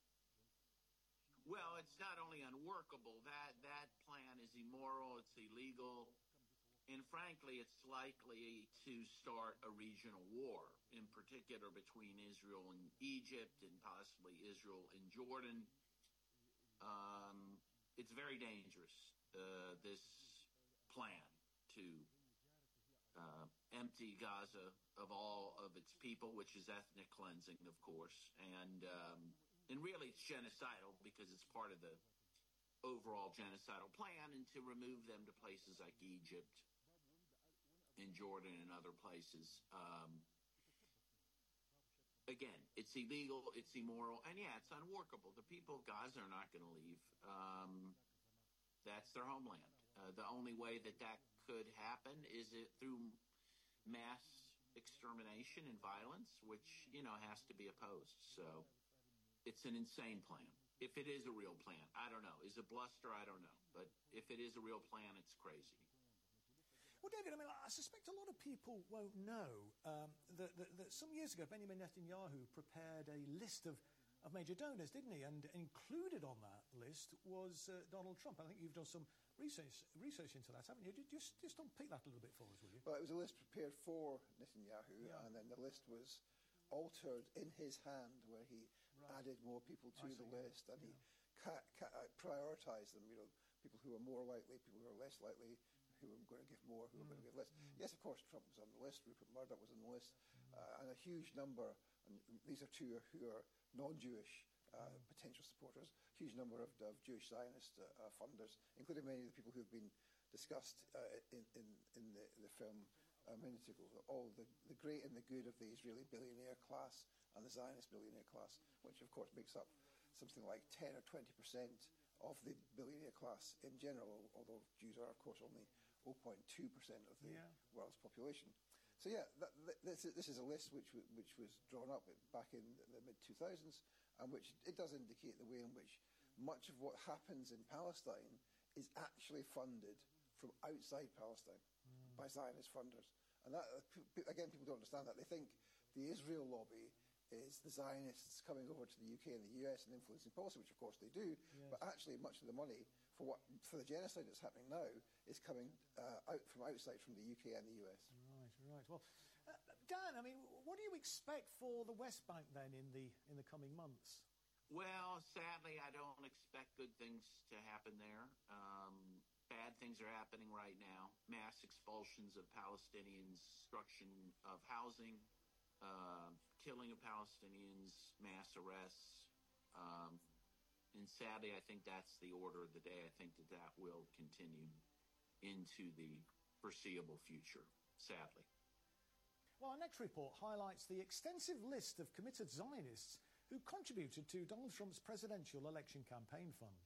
Well, it's not only unworkable, that, that plan is immoral, it's illegal, and frankly, it's likely to start a regional war, in particular between Israel and Egypt and possibly Israel and Jordan. Um, it's very dangerous, uh, this plan to uh, empty Gaza of all of its people, which is ethnic cleansing, of course, and um, and really it's genocidal because it's part of the overall genocidal plan, and to remove them to places like Egypt and Jordan and other places. Um, again, it's illegal, it's immoral, and yeah, it's unworkable. The people of Gaza are not going to leave. Um, that's their homeland. Uh, the only way that that could happen is it through mass extermination and violence, which, you know, has to be opposed. So it's an insane plan. If it is a real plan, I don't know. Is it bluster? I don't know. But if it is a real plan, it's crazy. Well, David, I mean, I suspect a lot of people won't know um, that, that, that some years ago, Benjamin Netanyahu prepared a list of, of major donors, didn't he? And included on that list was uh, Donald Trump. I think you've done some research research into that, haven't you? Just, just unpick that a little bit for us, will you? Well, it was a list prepared for Netanyahu, yeah. and then the list was altered in his hand, where he right. added more people to the list, and yeah. he ca- ca- prioritised them, you know, people who are more likely, people who are less likely, who are going to give more, who mm. are going to give less. Mm. Yes, of course, Trump was on the list, Rupert Murdoch was on the list, mm. uh, and a huge number, and these are two who are non-Jewish uh, mm. potential supporters, huge number of, of Jewish Zionist uh, uh, funders, including many of the people who have been discussed uh, in, in, in the, the film a minute ago, all the, the great and the good of the Israeli billionaire class and the Zionist billionaire class, which of course makes up something like ten or twenty percent of the billionaire class in general, although Jews are of course only zero point two percent of the yeah. world's population. So yeah, that, that, this, this is a list which which was drawn up back in the mid two thousands, and which it does indicate the way in which much of what happens in Palestine is actually funded from outside Palestine mm. by Zionist funders. And that, again, people don't understand that. They think the Israel lobby is the Zionists coming over to the U K and the U S and influencing policy, which of course they do, yes. but actually much of the money for what for the genocide that's happening now is coming uh, out from outside, from the U K and the U S. Right, right. Well, uh, Dan, I mean, what do you expect for the West Bank then in the in the coming months? Well, sadly, I don't expect good things to happen there. Um, bad things are happening right now. Mass expulsions of Palestinians, destruction of housing, uh, killing of Palestinians, mass arrests. Um, and sadly, I think that's the order of the day. I think that that will continue into the foreseeable future, sadly. Well, our next report highlights the extensive list of committed Zionists who contributed to Donald Trump's presidential election campaign fund.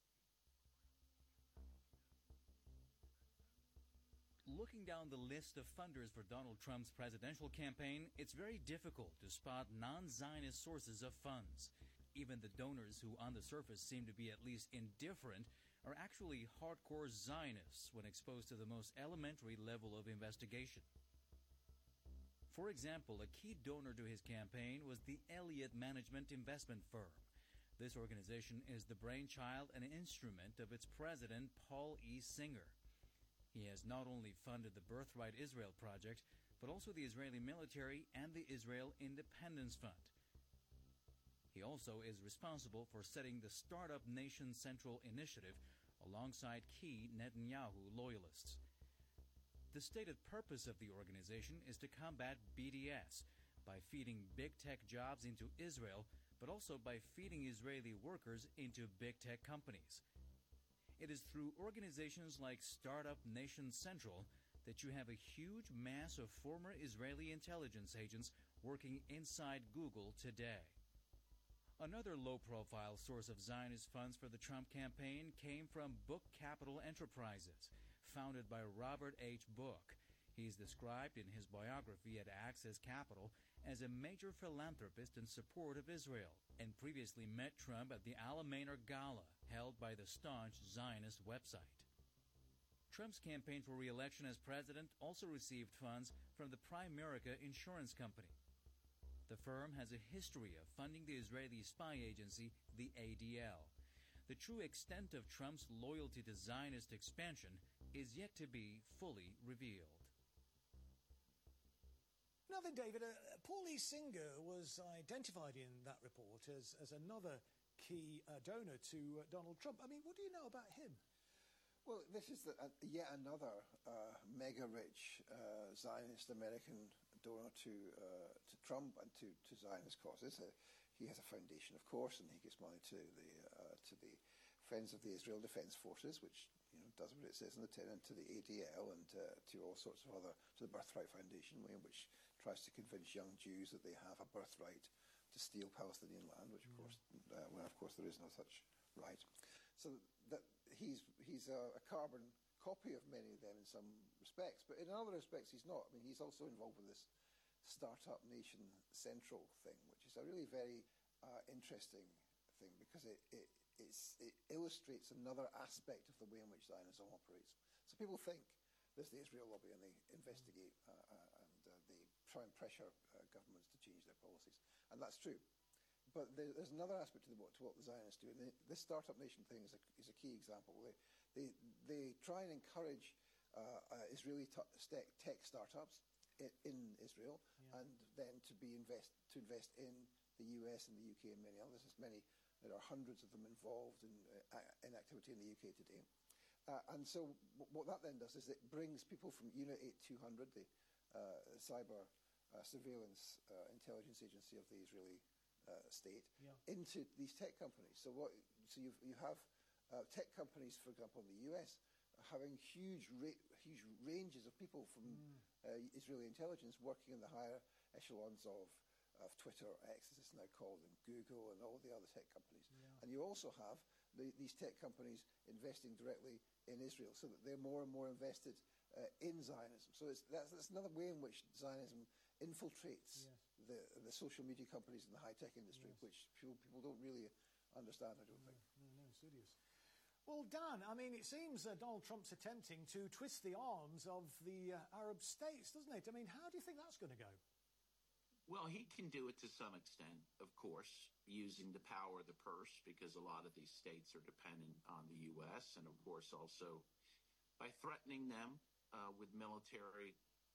Looking down the list of funders for Donald Trump's presidential campaign, it's very difficult to spot non-Zionist sources of funds. Even the donors who on the surface seem to be at least indifferent are actually hardcore Zionists when exposed to the most elementary level of investigation. For example, a key donor to his campaign was the Elliott Management Investment Firm. This organization is the brainchild and instrument of its president, Paul E. Singer. He has not only funded the Birthright Israel Project, but also the Israeli military and the Israel Independence Fund. He also is responsible for setting the Startup Nation Central Initiative alongside key Netanyahu loyalists. The stated purpose of the organization is to combat B D S by feeding big tech jobs into Israel, but also by feeding Israeli workers into big tech companies. It is through organizations like Startup Nation Central that you have a huge mass of former Israeli intelligence agents working inside Google today. Another low-profile source of Zionist funds for the Trump campaign came from Book Capital Enterprises, founded by Robert H. Book. He's described in his biography at Access Capital as a major philanthropist in support of Israel, and previously met Trump at the Al-Ameiner Gala, held by the staunch Zionist website. Trump's campaign for re-election as president also received funds from the Primerica Insurance Company. The firm has a history of funding the Israeli spy agency, the A D L. The true extent of Trump's loyalty to Zionist expansion is yet to be fully revealed. Now then, David, uh, Paul E. Singer was identified in that report as, as another key uh, donor to uh, Donald Trump. I mean, what do you know about him? Well, this is the, uh, yet another uh, mega-rich uh, Zionist American donor to uh, to Trump and to, to Zionist causes. Uh, he has a foundation, of course, and he gives money to the uh, to the Friends of the Israel Defense Forces, which you know does what it says in the tin, and to the A D L, and uh, to all sorts of other, to the Birthright Foundation, which tries to convince young Jews that they have a birthright to steal Palestinian land, which of course, uh, well, of course, there is no such right. So that he's he's a, a carbon copy of many of them in some respects, but in other respects he's not. I mean, he's also involved with this Startup Nation Central thing, which is a really very uh, interesting thing because it it, it's, it illustrates another aspect of the way in which Zionism operates. So people think there's the Israel lobby and they investigate uh, uh, and uh, they try and pressure uh, governments to change their policies, and that's true. But there, there's another aspect to, the, to what the Zionists do, and they, this Startup Nation thing is a, is a key example. They, they, they try and encourage uh, uh, Israeli t- tech startups in, in Israel, yeah. and then to be invest to invest in the U S and the U K and many others. There's many, there are hundreds of them involved in, uh, in activity in the U K today. Uh, and so w- what that then does is it brings people from Unit eight two hundred, the uh, cyber uh, surveillance uh, intelligence agency of the Israeli Uh, state yeah. into these tech companies. So what? So you you have uh, tech companies, for example, in the U S, having huge ra- huge ranges of people from mm. uh, Israeli intelligence working in the higher echelons of of Twitter, X as it's now called, and Google, and all the other tech companies. Yeah. And you also have the, these tech companies investing directly in Israel, so that they're more and more invested uh, in Zionism. So it's, that's, that's another way in which Zionism infiltrates yes. the the social media companies in the high-tech industry, yes. which people, people don't really understand, I don't no, think. No, no, serious. Well, Dan, I mean, it seems uh, Donald Trump's attempting to twist the arms of the uh, Arab states, doesn't it? I mean, how do you think that's going to go? Well, he can do it to some extent, of course, using the power of the purse, because a lot of these states are dependent on the U S, and of course also by threatening them uh, with military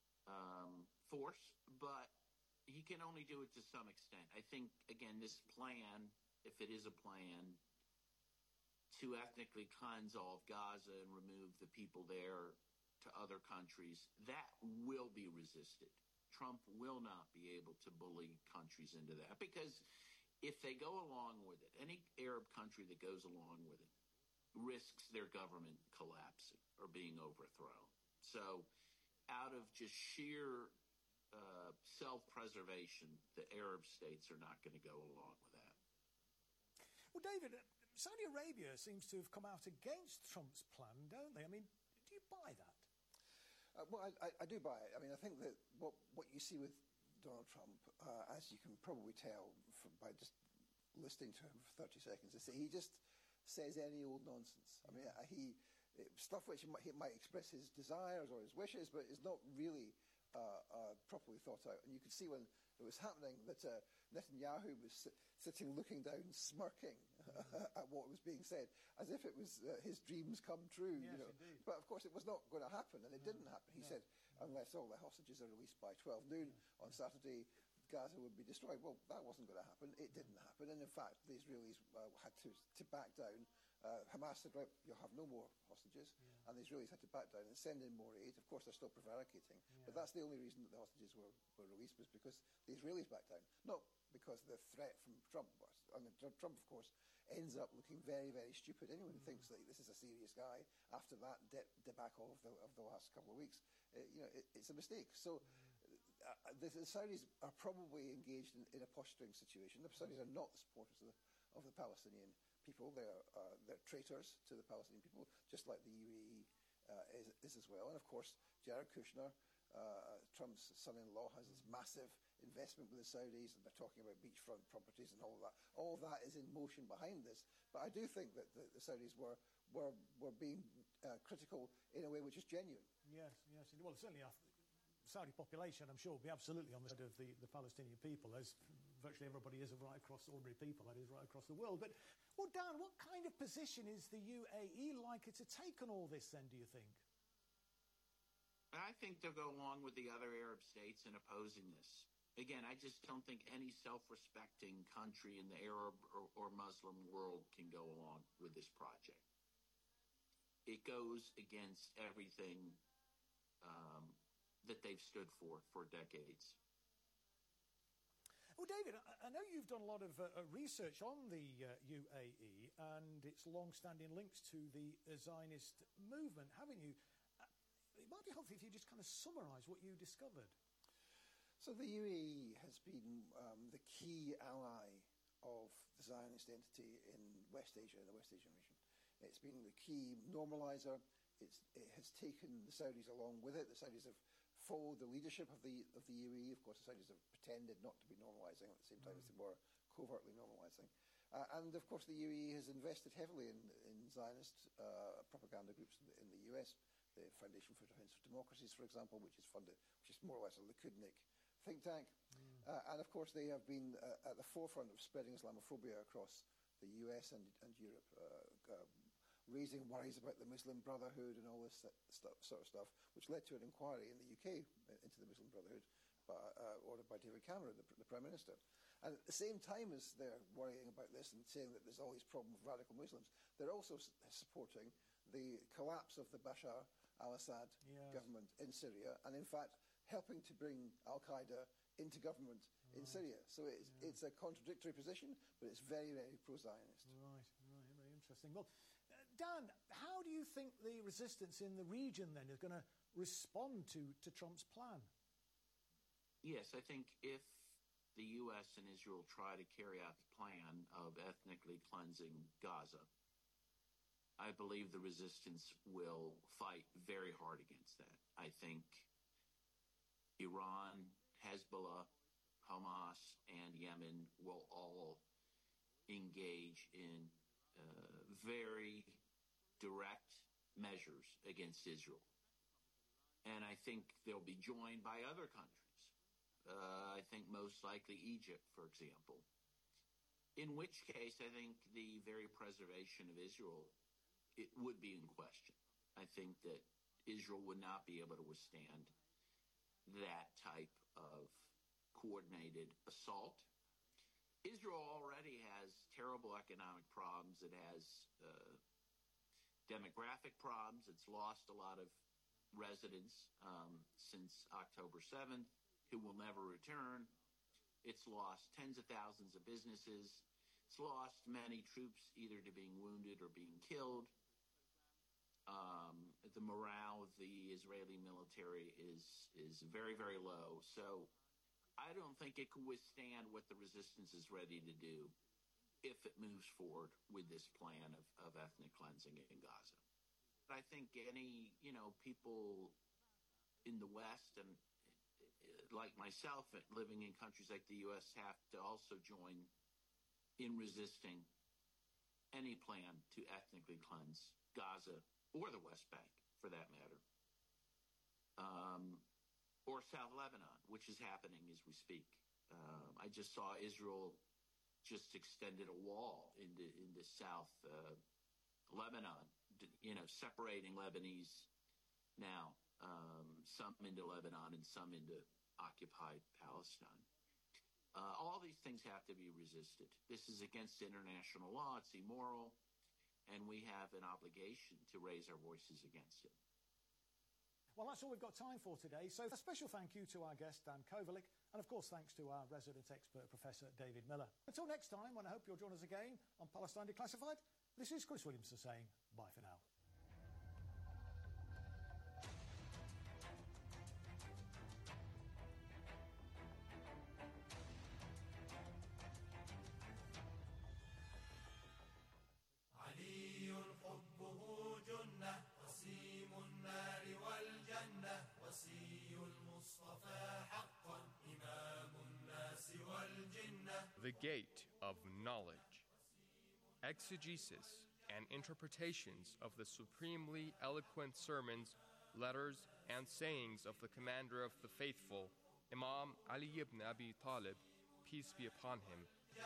um, force, but he can only do it to some extent. I think, again, this plan, if it is a plan, to ethnically cleanse all of Gaza and remove the people there to other countries, that will be resisted. Trump will not be able to bully countries into that, because if they go along with it, any Arab country that goes along with it risks their government collapsing or being overthrown. So out of just sheer uh, self-preservation, the Arab states are not going to go along with that. Well, David, Saudi Arabia seems to have come out against Trump's plan, don't they? I mean, do you buy that? Uh, well, I, I, I do buy it. I mean, I think that what, what you see with Donald Trump, uh, as you can probably tell from, by just listening to him for thirty seconds, is that he just says any old nonsense. I mean, he stuff which he might, he might express his desires or his wishes, but is not really uh, uh, properly thought out. And you could see when it was happening that uh, Netanyahu was sit- sitting looking down, smirking at what was being said, as if it was uh, his dreams come true. Yes, you know. indeed. But of course it was not going to happen, and it No, didn't happen. He no. said, unless all the hostages are released by twelve noon on Saturday, Gaza would be destroyed. Well, that wasn't going to happen. It didn't happen. And in fact, the Israelis uh, had to, to back down. Uh, Hamas said, right, you'll have no more hostages. Yeah. And the Israelis had to back down and send in more aid. Of course, they're still prevaricating. Yeah. But that's the only reason that the hostages were, were released, was because the Israelis backed down. Not because of the threat from Trump was. I mean, Trump, of course, ends up looking very, very stupid. Anyone who mm. thinks that this is a serious guy after that de- debacle of the, of the last couple of weeks, uh, you know, it, it's a mistake. So mm. uh, the, the Saudis are probably engaged in, in a posturing situation. The Saudis are not the supporters of the, of the Palestinian people. They're, uh, they're traitors to the Palestinian people, just like the U A E uh, is, is as well. And of course, Jared Kushner, uh, Trump's son-in-law, has this massive investment with the Saudis, and they're talking about beachfront properties and all of that. All of that is in motion behind this. But I do think that the, the Saudis were were, were being uh, critical in a way which is genuine. Yes, yes. Well, certainly, uh, Saudi population, I'm sure, will be absolutely on the side of the, the Palestinian people, as virtually everybody is right across, ordinary people, that is, right across the world. But, well, Dan, what kind of position is the U A E likely to take on all this, then, do you think? I think they'll go along with the other Arab states in opposing this. Again, I just don't think any self-respecting country in the Arab or, or Muslim world can go along with this project. It goes against everything um, that they've stood for for decades. Well, David, I, I know you've done a lot of uh, research on the uh, U A E and its long-standing links to the uh, Zionist movement, haven't you? Uh, it might be helpful if you just kind of summarise what you discovered. So the U A E has been um, the key ally of the Zionist entity in West Asia, the West Asian region. It's been the key normalizer. It's, it has taken the Saudis along with it. The Saudis have followed the leadership of the of the U A E. Of course, the Saudis have pretended not to be normalizing at the same time mm. as they were covertly normalizing. Uh, and of course, the U A E has invested heavily in, in Zionist uh, propaganda groups in the, in the U S. The Foundation for Defense of Democracies, for example, which is funded, which is more or less a Likudnik think tank. Mm. Uh, and of course, they have been uh, at the forefront of spreading Islamophobia across the U S and, and Europe. Uh, um, raising worries about the Muslim Brotherhood and all this st- sort of stuff, which led to an inquiry in the U K into the Muslim Brotherhood, by, uh, ordered by David Cameron, the, the Prime Minister. And at the same time as they're worrying about this and saying that there's all these problems with radical Muslims, they're also s- supporting the collapse of the Bashar al-Assad yes. government in Syria, and in fact helping to bring al-Qaeda into government right. in Syria. So it's, yeah. it's a contradictory position, but it's very, very pro-Zionist. Right, right, very interesting. Well, Dan, how do you think the resistance in the region then is going to respond to, to Trump's plan? Yes, I think if the U S and Israel try to carry out the plan of ethnically cleansing Gaza, I believe the resistance will fight very hard against that. I think Iran, Hezbollah, Hamas, and Yemen will all engage in uh, very direct measures against Israel. And I think they'll be joined by other countries. Uh, I think most likely Egypt, for example. In which case, I think the very preservation of Israel, it would be in question. I think that Israel would not be able to withstand that type of coordinated assault. Israel already has terrible economic problems. It has uh, demographic problems. It's lost a lot of residents um, since October seventh, who will never return. It's lost tens of thousands of businesses. It's lost many troops either to being wounded or being killed. Um, the morale of the Israeli military is is very, very low. So I don't think it can withstand what the resistance is ready to do if it moves forward with this plan of, of ethnic cleansing in Gaza. I think any, you know, people in the West and like myself living in countries like the U S have to also join in resisting any plan to ethnically cleanse Gaza or the West Bank, for that matter, um, or South Lebanon, which is happening as we speak. Um, I just saw Israel just extended a wall into into South uh, Lebanon, you know, separating Lebanese now, um, some into Lebanon and some into occupied Palestine. Uh, all these things have to be resisted. This is against international law. It's immoral. And we have an obligation to raise our voices against it. Well, that's all we've got time for today. So a special thank you to our guest, Dan Kovalik, and of course thanks to our resident expert, Professor David Miller. Until next time, when I hope you'll join us again on Palestine Declassified, this is Chris Williamson saying bye for now. The Gate of Knowledge. Exegesis and interpretations of the supremely eloquent sermons, letters, and sayings of the commander of the faithful, Imam Ali ibn Abi Talib, peace be upon him.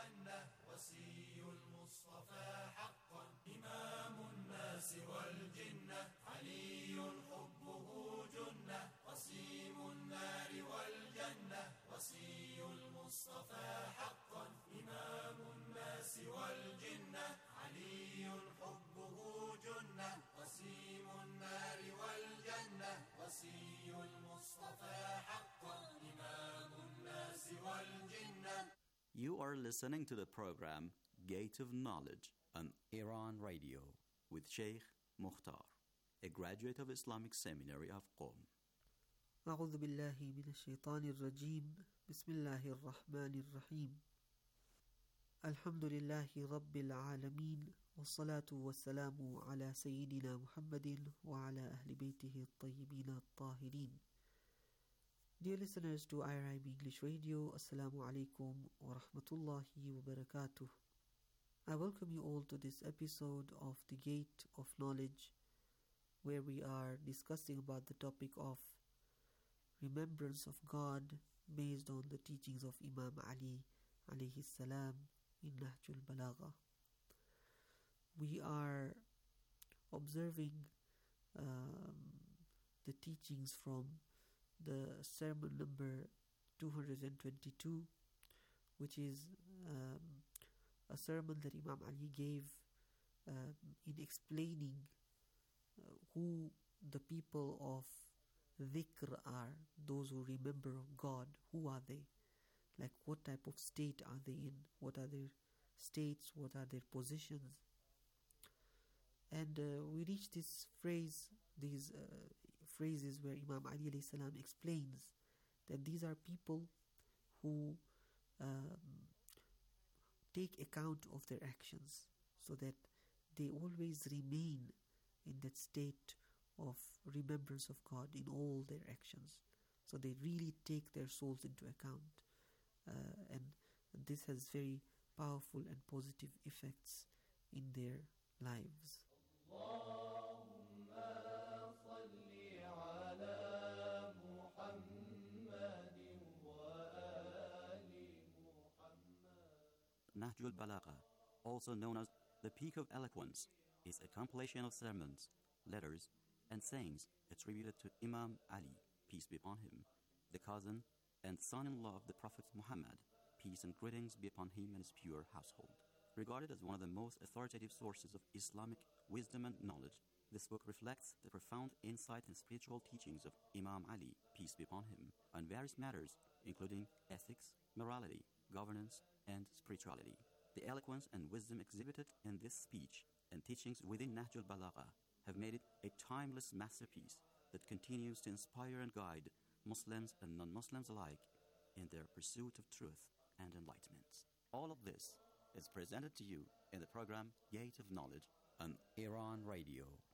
You are listening to the program Gate of Knowledge on Iran Radio with Sheikh Mukhtar, a graduate of Islamic Seminary of Qom. أعوذ بالله من الشيطان الرجيم بسم الله الرحمن الرحيم الحمد لله رب العالمين والصلاة والسلام على سيدنا محمد وعلى أهل بيته الطيبين الطاهرين. Dear listeners to I R I B English Radio, Assalamu alaikum wa rahmatullahi wa barakatuh. I welcome you all to this episode of The Gate of Knowledge, where we are discussing about the topic of remembrance of God based on the teachings of Imam Ali alayhi salam in Nahjul Balagha. We are observing um, the teachings from the sermon number two hundred twenty-two, which is um, a sermon that Imam Ali gave uh, in explaining uh, who the people of dhikr are, those who remember of God. Who are they? Like, what type of state are they in? What are their states? What are their positions? And uh, we reach this phrase, these uh, phrases where Imam Ali alayhi salam explains that these are people who um, take account of their actions, so that they always remain in that state of remembrance of God in all their actions. So they really take their souls into account. Uh, and this has very powerful and positive effects in their lives. Nahjul Balagha, also known as the Peak of Eloquence, is a compilation of sermons, letters, and sayings attributed to Imam Ali, peace be upon him, the cousin and son-in-law of the Prophet Muhammad, peace and greetings be upon him and his pure household. Regarded as one of the most authoritative sources of Islamic wisdom and knowledge, this book reflects the profound insight and spiritual teachings of Imam Ali, peace be upon him, on various matters, including ethics, morality, governance, and spirituality. The eloquence and wisdom exhibited in this speech and teachings within Nahjul Balagha have made it a timeless masterpiece that continues to inspire and guide Muslims and non-Muslims alike in their pursuit of truth and enlightenment. All of this is presented to you in the program Gate of Knowledge on Iran Radio.